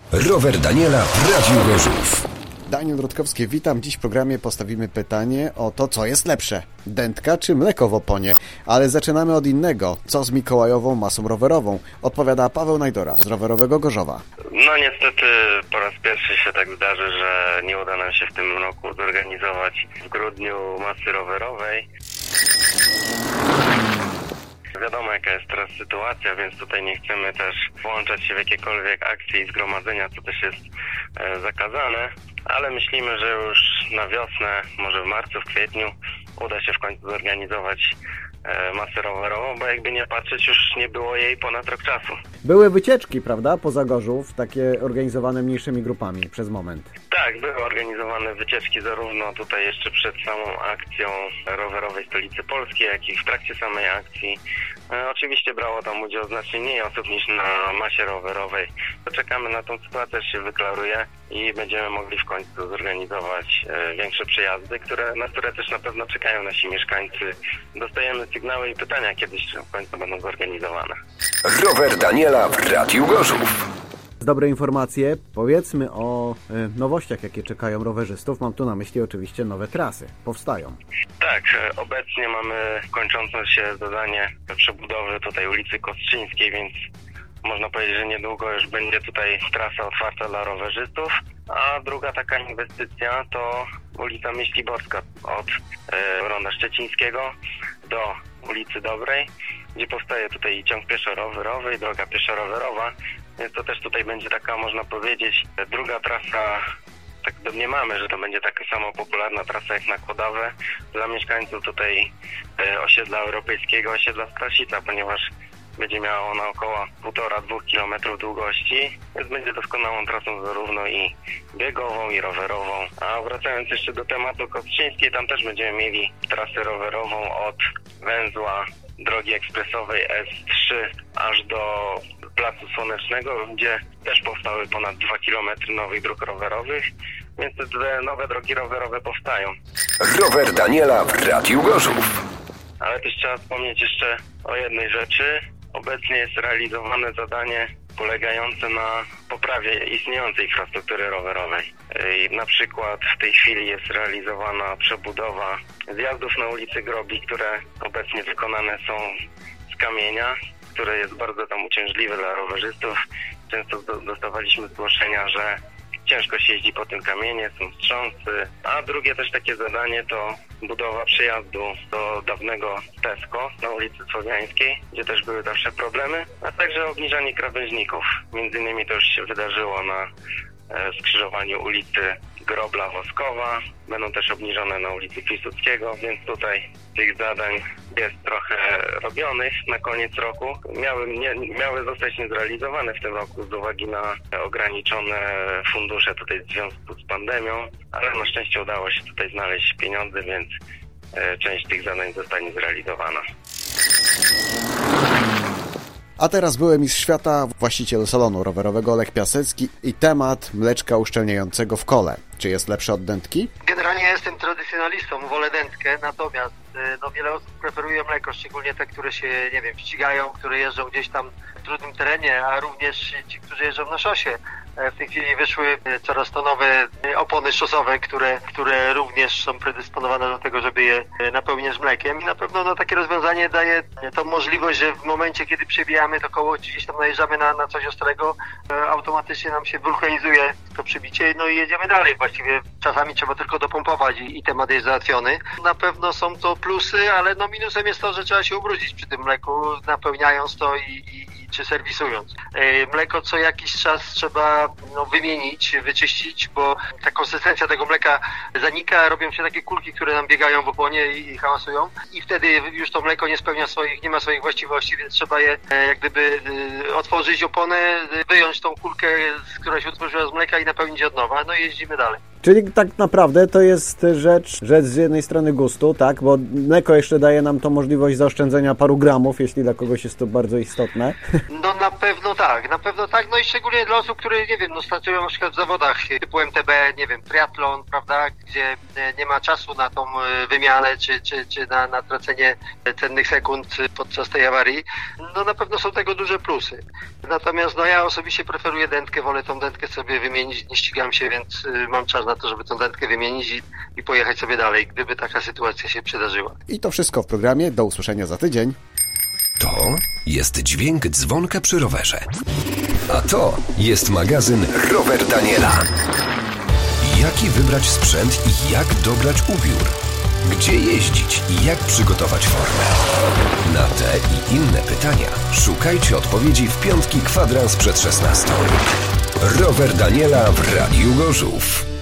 Rower Daniela w Radiu Gorzów. Daniel Rutkowski, witam. Dziś w programie postawimy pytanie o to, co jest lepsze, dętka czy mleko w oponie. Ale zaczynamy od innego. Co z mikołajową masą rowerową? Odpowiada Paweł Najdora z Rowerowego Gorzowa. No niestety po raz pierwszy się tak zdarzy, że nie uda nam się w tym roku zorganizować w grudniu masy rowerowej. Wiadomo, jaka jest teraz sytuacja, więc tutaj nie chcemy też włączać się w jakiekolwiek akcje i zgromadzenia, co też jest zakazane, ale myślimy, że już na wiosnę, może w marcu, w kwietniu uda się w końcu zorganizować masę rowerową, bo jakby nie patrzeć, już nie było jej ponad rok czasu. Były wycieczki, prawda, poza Gorzów, takie organizowane mniejszymi grupami przez moment. Tak, były organizowane wycieczki zarówno tutaj jeszcze przed samą akcją rowerowej Stolicy Polskiej, jak i w trakcie samej akcji. Oczywiście brało tam udział znacznie mniej osób niż na masie rowerowej. Czekamy na tą sytuację, aż się wyklaruje i będziemy mogli w końcu zorganizować większe przejazdy, na które też na pewno czekają nasi mieszkańcy. Dostajemy sygnały i pytania, kiedyś w końcu będą zorganizowane. Rower Daniela w Radiu Gorzów. Dobre informacje. Powiedzmy o nowościach, jakie czekają rowerzystów. Mam tu na myśli oczywiście nowe trasy. Powstają. Tak, obecnie mamy kończące się zadanie przebudowy tutaj ulicy Kostrzyńskiej, więc można powiedzieć, że niedługo już będzie tutaj trasa otwarta dla rowerzystów. A druga taka inwestycja to ulica Myśliborska od Ronda Szczecińskiego do ulicy Dobrej, gdzie powstaje tutaj ciąg pieszo-rowerowy i droga pieszo-rowerowa. Więc to też tutaj będzie taka, można powiedzieć, druga trasa. Tak domniemamy, że to będzie taka samo popularna trasa jak na Kłodawę dla mieszkańców tutaj osiedla europejskiego, osiedla Strasica, ponieważ będzie miała ona około 1,5-2 km długości, więc będzie doskonałą trasą zarówno i biegową, i rowerową. A wracając jeszcze do tematu Kostrzyńskiej, tam też będziemy mieli trasę rowerową od węzła drogi ekspresowej S3 aż do Placu Słonecznego, gdzie też powstały ponad 2 km nowych dróg rowerowych, więc te dwie nowe drogi rowerowe powstają. Rower Daniela w Radiu Gorzów. Ale też trzeba wspomnieć jeszcze o jednej rzeczy. Obecnie jest realizowane zadanie polegające na poprawie istniejącej infrastruktury rowerowej. Na przykład w tej chwili jest realizowana przebudowa zjazdów na ulicy Grobi, które obecnie wykonane są z kamienia, które jest bardzo tam uciążliwe dla rowerzystów. Często dostawaliśmy zgłoszenia, że ciężko się jeździ po tym kamienie, są wstrząsy. A drugie też takie zadanie to budowa przejazdu do dawnego Tesco na ulicy Słowiańskiej, gdzie też były zawsze problemy, a także obniżanie krawężników. Między innymi to już się wydarzyło na skrzyżowaniu ulicy Grobla-Woskowa. Będą też obniżone na ulicy Piłsudskiego, więc tutaj tych zadań jest trochę robionych na koniec roku. Miały zostać niezrealizowane w tym roku z uwagi na ograniczone fundusze tutaj w związku z pandemią, ale na szczęście udało się tutaj znaleźć pieniądze, więc część tych zadań zostanie zrealizowana. A teraz były mistrz świata, właściciel salonu rowerowego Lech Piasecki i temat mleczka uszczelniającego w kole. Czy jest lepsze od dętki? Generalnie jestem tradycjonalistą, wolę dętkę, natomiast wiele osób preferuje mleko, szczególnie te, które się, ścigają, które jeżdżą gdzieś tam w trudnym terenie, a również ci, którzy jeżdżą na szosie. W tej chwili wyszły coraz to nowe opony szosowe, które również są predysponowane do tego, żeby je napełniać mlekiem. I na pewno takie rozwiązanie daje tą możliwość, że w momencie, kiedy przebijamy to koło, gdzieś tam najeżdżamy na coś ostrego, automatycznie nam się wulkanizuje to przybicie, no i jedziemy dalej. Właściwie czasami trzeba tylko dopompować i temat jest załatwiony. Na pewno są to plusy, ale minusem jest to, że trzeba się ubrudzić przy tym mleku, napełniając to czy serwisując. Mleko co jakiś czas trzeba wymienić, wyczyścić, bo ta konsystencja tego mleka zanika, robią się takie kulki, które nam biegają w oponie i hałasują i wtedy już to mleko nie ma swoich właściwości, więc trzeba je jak gdyby otworzyć oponę, wyjąć tą kulkę, która się utworzyła z mleka i napełnić od nowa, no i jeździmy dalej. Czyli tak naprawdę to jest rzecz z jednej strony gustu, tak, bo mleko jeszcze daje nam tą możliwość zaoszczędzenia paru gramów, jeśli dla kogoś jest to bardzo istotne. No na pewno tak, no i szczególnie dla osób, które, nie wiem, no startują na przykład w zawodach typu MTB, nie wiem, triatlon, prawda, gdzie nie ma czasu na tą wymianę, czy na tracenie cennych sekund podczas tej awarii, no na pewno są tego duże plusy. Natomiast no ja osobiście preferuję dętkę, wolę tą dętkę sobie wymienić, nie ścigam się, więc mam czas na to, żeby tą dętkę wymienić i pojechać sobie dalej, gdyby taka sytuacja się przydarzyła. I to wszystko w programie. Do usłyszenia za tydzień. To jest dźwięk dzwonka przy rowerze. A to jest magazyn Rower Daniela. Jaki wybrać sprzęt i jak dobrać ubiór? Gdzie jeździć i jak przygotować formę? Na te i inne pytania szukajcie odpowiedzi w piątki kwadrans przed 16. Rower Daniela w Radiu Gorzów.